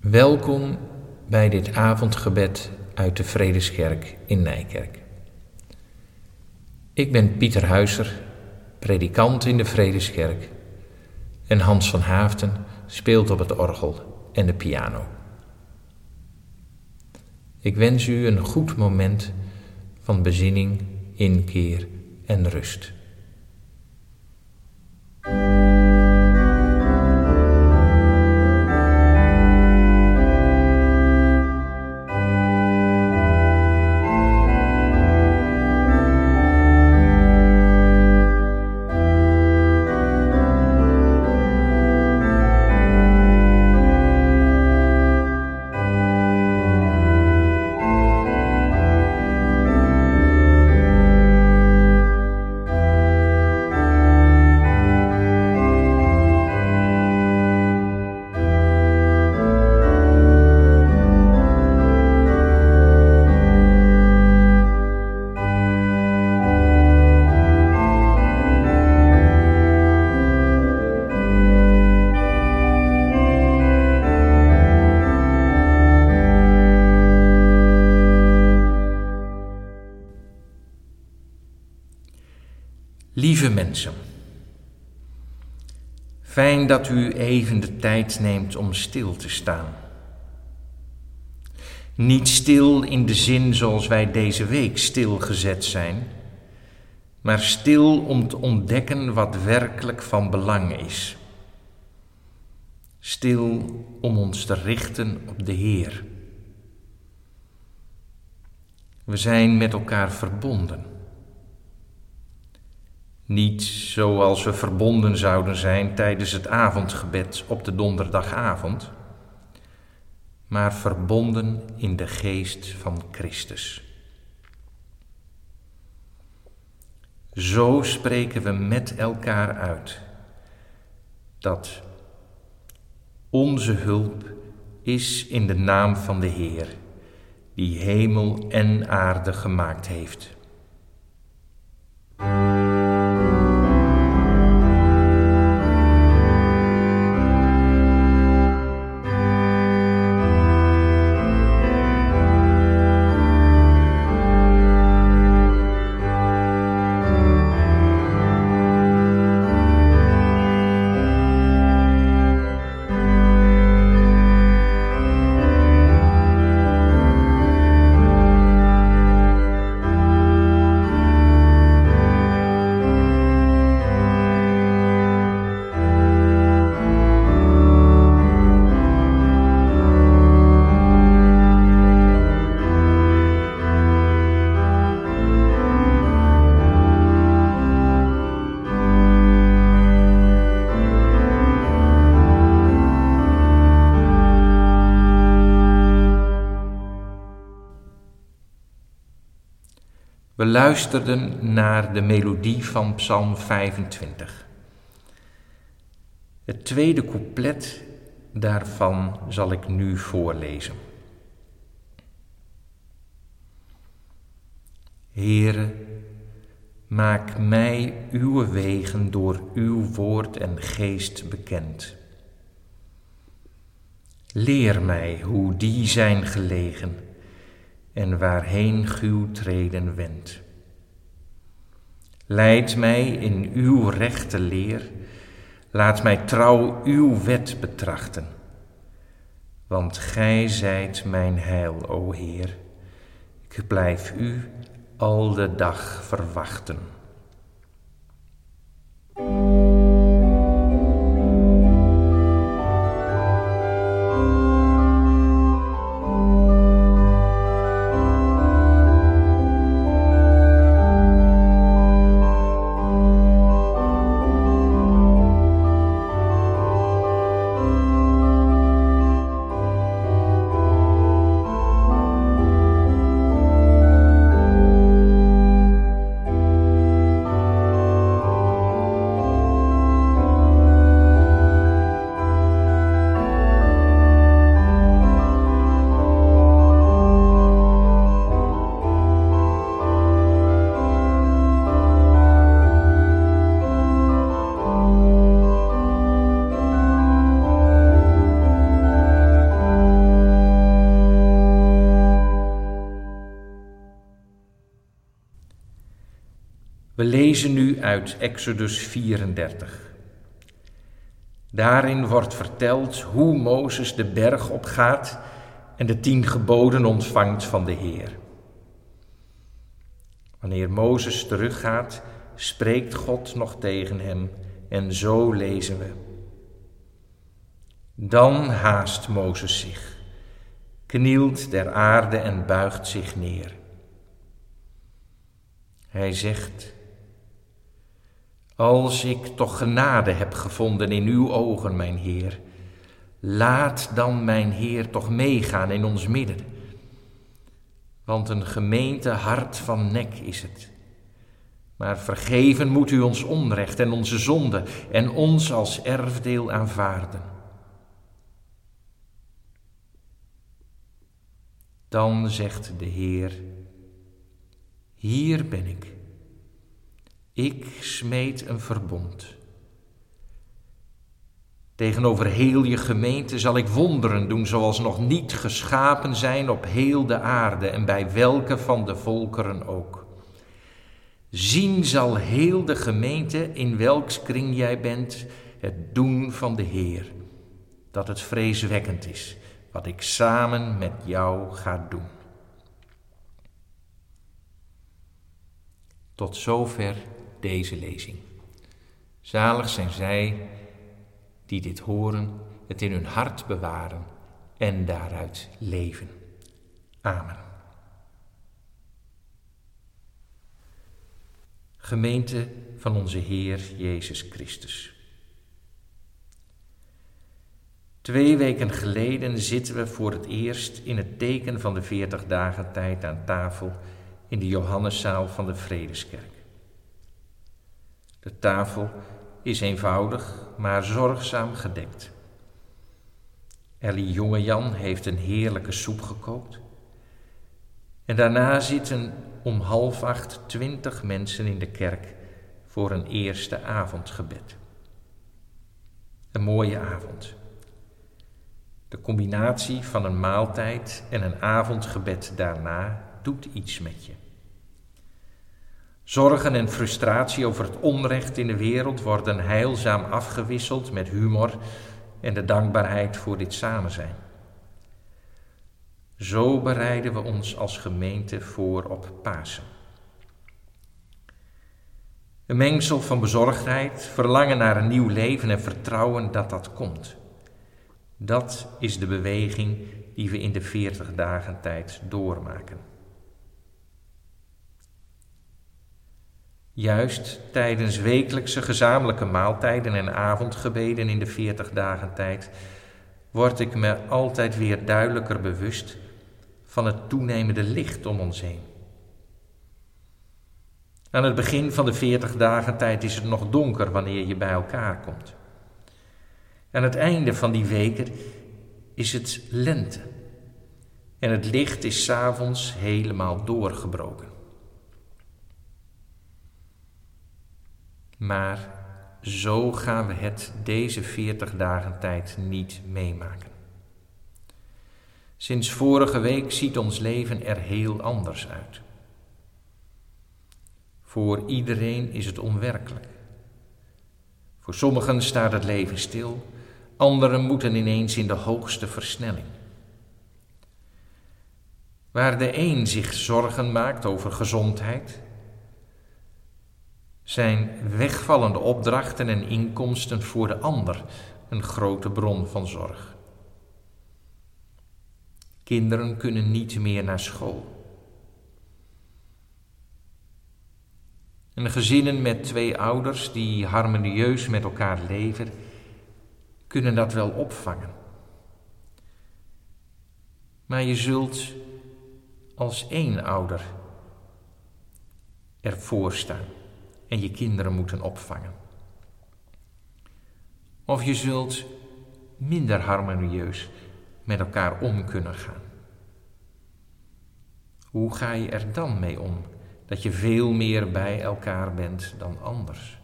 Welkom bij dit avondgebed uit de Vredeskerk in Nijkerk. Ik ben Pieter Huizer, predikant in de Vredeskerk, en Hans van Haaften speelt op het orgel en de piano. Ik wens u een goed moment van bezinning, inkeer en rust. Lieve mensen, fijn dat u even de tijd neemt om stil te staan. Niet stil in de zin zoals wij deze week stilgezet zijn, maar stil om te ontdekken wat werkelijk van belang is. Stil om ons te richten op de Heer. We zijn met elkaar verbonden. Niet zoals we verbonden zouden zijn tijdens het avondgebed op de donderdagavond, maar verbonden in de geest van Christus. Zo spreken we met elkaar uit dat onze hulp is in de naam van de Heer, die hemel en aarde gemaakt heeft. We luisterden naar de melodie van Psalm 25. Het tweede couplet daarvan zal ik nu voorlezen. Heere, maak mij uw wegen door uw woord en geest bekend. Leer mij hoe die zijn gelegen en waarheen uw treden wendt. Leid mij in uw rechte leer, laat mij trouw uw wet betrachten. Want gij zijt mijn heil, o Heer. Ik blijf u al de dag verwachten. We lezen nu uit Exodus 34. Daarin wordt verteld hoe Mozes de berg opgaat en de 10 geboden ontvangt van de Heer. Wanneer Mozes teruggaat, spreekt God nog tegen hem en zo lezen we. Dan haast Mozes zich, knielt ter aarde en buigt zich neer. Hij zegt: Als ik toch genade heb gevonden in uw ogen, mijn Heer, laat dan mijn Heer toch meegaan in ons midden. Want een gemeente hart van nek is het. Maar vergeven moet u ons onrecht en onze zonde en ons als erfdeel aanvaarden. Dan zegt de Heer: Hier ben ik. Ik smeed een verbond. Tegenover heel je gemeente zal ik wonderen doen zoals nog niet geschapen zijn op heel de aarde en bij welke van de volkeren ook. Zien zal heel de gemeente in welks kring jij bent het doen van de Heer, dat het vreeswekkend is wat ik samen met jou ga doen. Tot zover deze lezing. Zalig zijn zij die dit horen, het in hun hart bewaren en daaruit leven. Amen. Gemeente van onze Heer Jezus Christus. 2 weken geleden zitten we voor het eerst in het teken van de 40 dagen tijd aan tafel in de Johanneszaal van de Vredeskerk. De tafel is eenvoudig, maar zorgzaam gedekt. Ellie Jongejan heeft een heerlijke soep gekookt. En daarna zitten om 7:30 20 mensen in de kerk voor een eerste avondgebed. Een mooie avond. De combinatie van een maaltijd en een avondgebed daarna doet iets met je. Zorgen en frustratie over het onrecht in de wereld worden heilzaam afgewisseld met humor en de dankbaarheid voor dit samen zijn. Zo bereiden we ons als gemeente voor op Pasen. Een mengsel van bezorgdheid, verlangen naar een nieuw leven en vertrouwen dat dat komt. Dat is de beweging die we in de 40 dagen tijd doormaken. Juist tijdens wekelijkse gezamenlijke maaltijden en avondgebeden in de 40 dagen tijd word ik me altijd weer duidelijker bewust van het toenemende licht om ons heen. Aan het begin van de 40 dagen tijd is het nog donker wanneer je bij elkaar komt. Aan het einde van die weken is het lente en het licht is 's avonds helemaal doorgebroken. Maar zo gaan we het deze 40 dagen tijd niet meemaken. Sinds vorige week ziet ons leven er heel anders uit. Voor iedereen is het onwerkelijk. Voor sommigen staat het leven stil, anderen moeten ineens in de hoogste versnelling. Waar de een zich zorgen maakt over gezondheid, zijn wegvallende opdrachten en inkomsten voor de ander een grote bron van zorg. Kinderen kunnen niet meer naar school. En gezinnen met 2 ouders die harmonieus met elkaar leven, kunnen dat wel opvangen. Maar je zult als 1 ouder ervoor staan en je kinderen moeten opvangen. Of je zult minder harmonieus met elkaar om kunnen gaan. Hoe ga je er dan mee om dat je veel meer bij elkaar bent dan anders?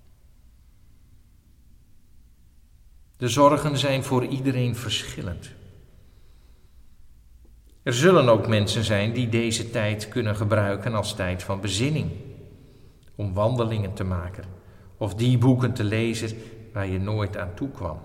De zorgen zijn voor iedereen verschillend. Er zullen ook mensen zijn die deze tijd kunnen gebruiken als tijd van bezinning om wandelingen te maken of die boeken te lezen waar je nooit aan toe kwam.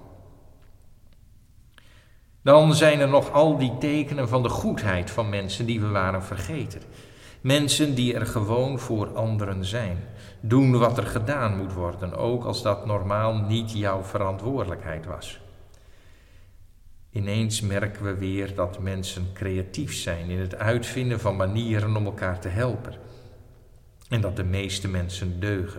Dan zijn er nog al die tekenen van de goedheid van mensen die we waren vergeten. Mensen die er gewoon voor anderen zijn. Doen wat er gedaan moet worden, ook als dat normaal niet jouw verantwoordelijkheid was. Ineens merken we weer dat mensen creatief zijn in het uitvinden van manieren om elkaar te helpen. En dat de meeste mensen deugen.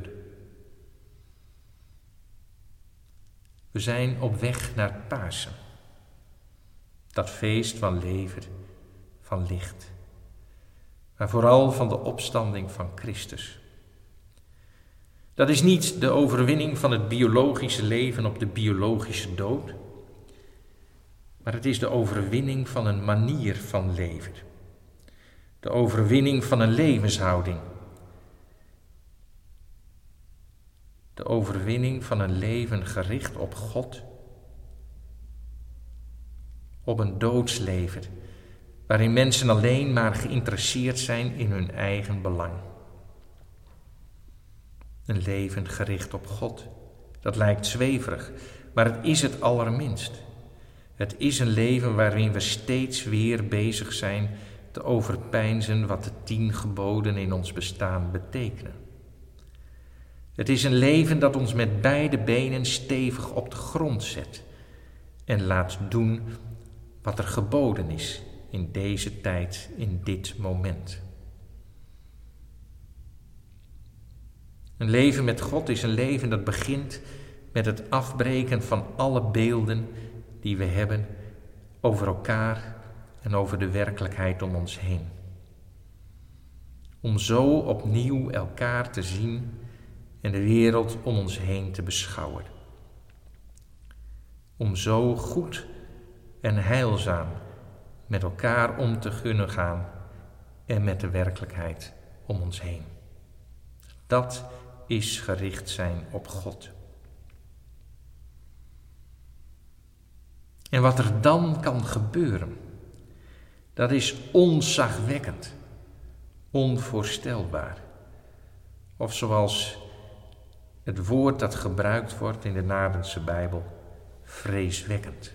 We zijn op weg naar Pasen. Dat feest van leven, van licht. Maar vooral van de opstanding van Christus. Dat is niet de overwinning van het biologische leven op de biologische dood. Maar het is de overwinning van een manier van leven. De overwinning van een levenshouding. De overwinning van een leven gericht op God. Op een doodsleven, waarin mensen alleen maar geïnteresseerd zijn in hun eigen belang. Een leven gericht op God, dat lijkt zweverig, maar het is het allerminst. Het is een leven waarin we steeds weer bezig zijn te overpeinzen wat de 10 geboden in ons bestaan betekenen. Het is een leven dat ons met beide benen stevig op de grond zet en laat doen wat er geboden is in deze tijd, in dit moment. Een leven met God is een leven dat begint met het afbreken van alle beelden die we hebben over elkaar en over de werkelijkheid om ons heen. Om zo opnieuw elkaar te zien en de wereld om ons heen te beschouwen. Om zo goed en heilzaam met elkaar om te kunnen gaan en met de werkelijkheid om ons heen. Dat is gericht zijn op God. En wat er dan kan gebeuren, dat is ontzagwekkend, onvoorstelbaar. Of zoals het woord dat gebruikt wordt in de Nadense Bijbel, vreeswekkend.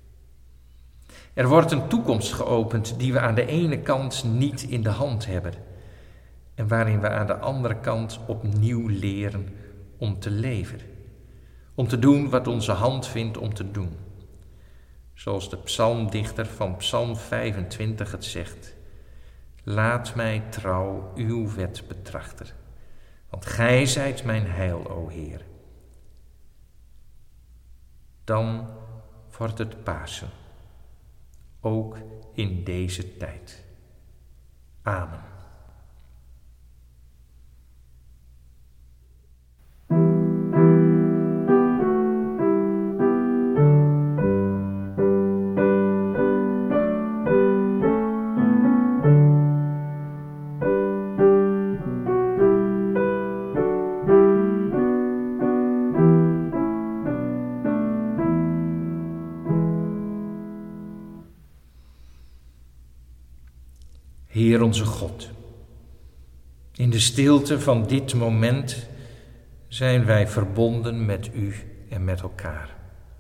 Er wordt een toekomst geopend die we aan de ene kant niet in de hand hebben en waarin we aan de andere kant opnieuw leren om te leven. Om te doen wat onze hand vindt om te doen. Zoals de psalmdichter van Psalm 25 het zegt. Laat mij trouw uw wet betrachten, want gij zijt mijn heil, o Heer. Dan wordt het Pasen, ook in deze tijd. Amen. Heer onze God, in de stilte van dit moment zijn wij verbonden met U en met elkaar.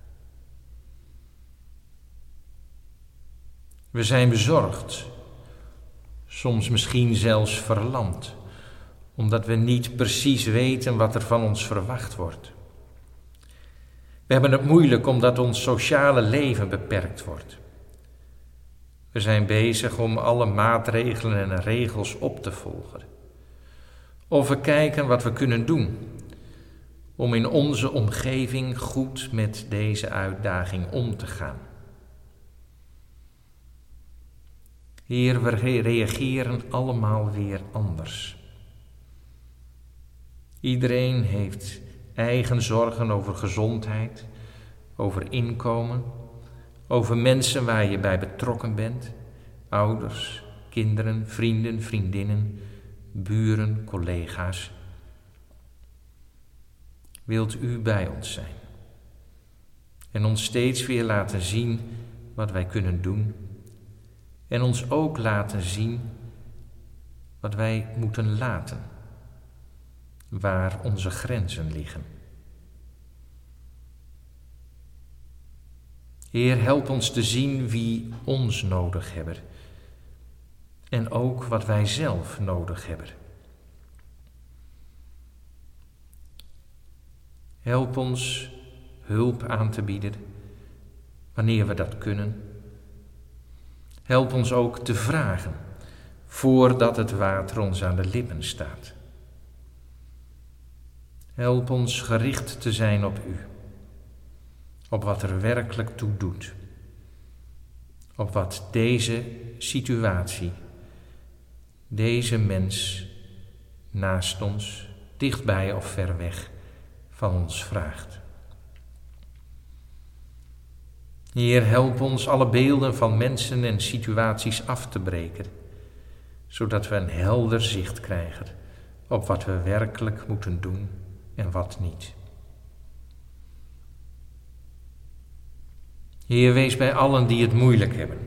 We zijn bezorgd, soms misschien zelfs verlamd, omdat we niet precies weten wat er van ons verwacht wordt. We hebben het moeilijk omdat ons sociale leven beperkt wordt. We zijn bezig om alle maatregelen en regels op te volgen. Of we kijken wat we kunnen doen om in onze omgeving goed met deze uitdaging om te gaan. Heer, we reageren allemaal weer anders. Iedereen heeft eigen zorgen over gezondheid, over inkomen, over mensen waar je bij betrokken bent, ouders, kinderen, vrienden, vriendinnen, buren, collega's. Wilt u bij ons zijn en ons steeds weer laten zien wat wij kunnen doen en ons ook laten zien wat wij moeten laten waar onze grenzen liggen. Heer, help ons te zien wie ons nodig hebben en ook wat wij zelf nodig hebben. Help ons hulp aan te bieden wanneer we dat kunnen. Help ons ook te vragen voordat het water ons aan de lippen staat. Help ons gericht te zijn op U, op wat er werkelijk toe doet, op wat deze situatie, deze mens naast ons, dichtbij of ver weg, van ons vraagt. Heer, help ons alle beelden van mensen en situaties af te breken, zodat we een helder zicht krijgen op wat we werkelijk moeten doen en wat niet. Heer, wees bij allen die het moeilijk hebben.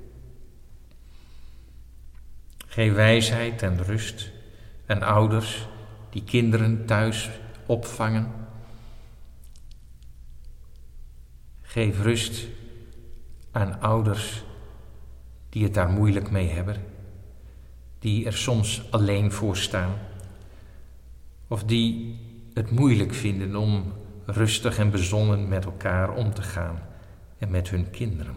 Geef wijsheid en rust aan ouders die kinderen thuis opvangen. Geef rust aan ouders die het daar moeilijk mee hebben, die er soms alleen voor staan, of die het moeilijk vinden om rustig en bezonnen met elkaar om te gaan en met hun kinderen.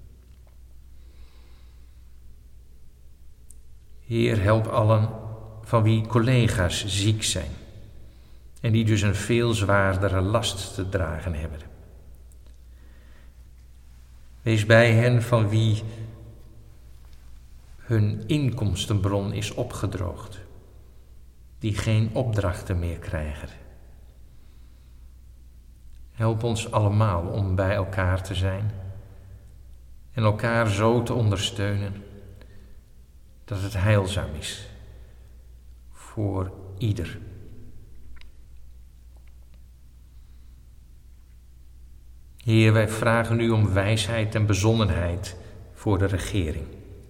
Heer, help allen van wie collega's ziek zijn en die dus een veel zwaardere last te dragen hebben. Wees bij hen van wie hun inkomstenbron is opgedroogd, die geen opdrachten meer krijgen. Help ons allemaal om bij elkaar te zijn en elkaar zo te ondersteunen dat het heilzaam is voor ieder. Heer, wij vragen U om wijsheid en bezonnenheid voor de regering,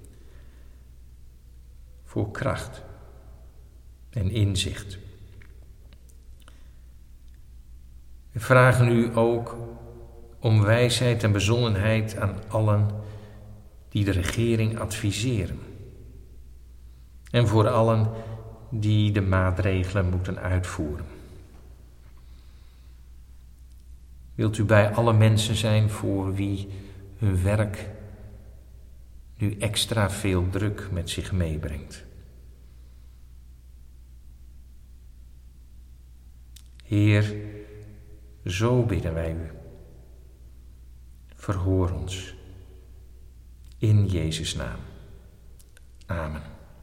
voor kracht en inzicht. We vragen U ook om wijsheid en bezonnenheid aan allen die de regering adviseren en voor allen die de maatregelen moeten uitvoeren. Wilt U bij alle mensen zijn voor wie hun werk nu extra veel druk met zich meebrengt. Heer, zo bidden wij U. Verhoor ons. In Jezus' naam. Amen.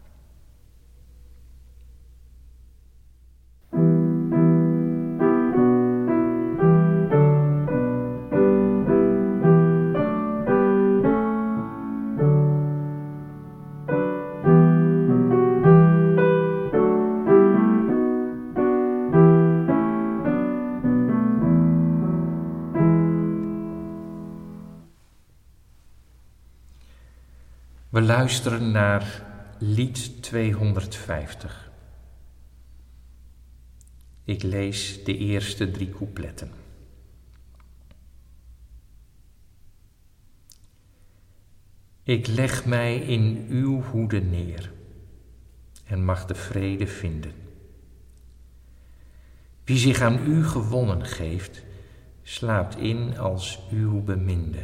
We luisteren naar lied 250. Ik lees de eerste 3 coupletten. Ik leg mij in uw hoede neer en mag de vrede vinden. Wie zich aan u gewonnen geeft, slaapt in als uw beminde.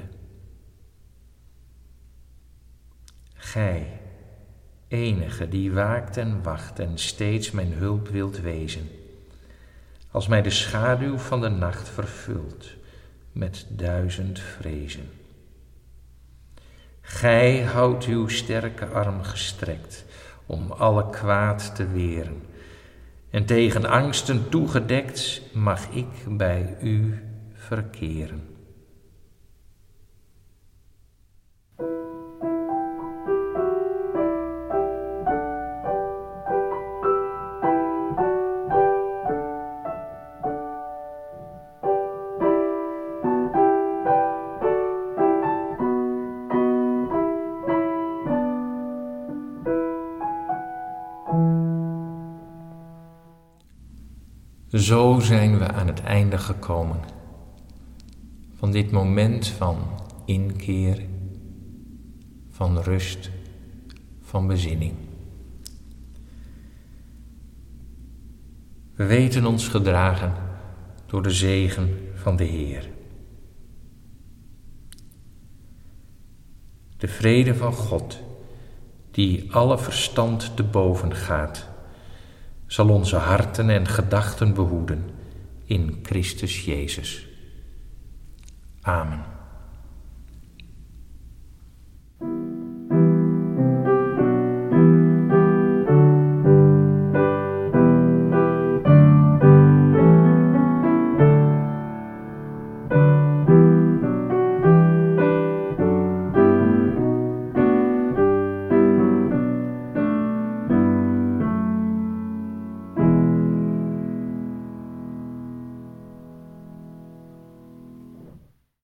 Gij, enige die waakt en wacht en steeds mijn hulp wilt wezen, als mij de schaduw van de nacht vervult met 1000 vrezen. Gij houdt uw sterke arm gestrekt om alle kwaad te weren, en tegen angsten toegedekt mag ik bij u verkeren. Zo zijn we aan het einde gekomen van dit moment van inkeer, van rust, van bezinning. We weten ons gedragen door de zegen van de Heer. De vrede van God, die alle verstand te boven gaat, zal onze harten en gedachten behoeden in Christus Jezus. Amen.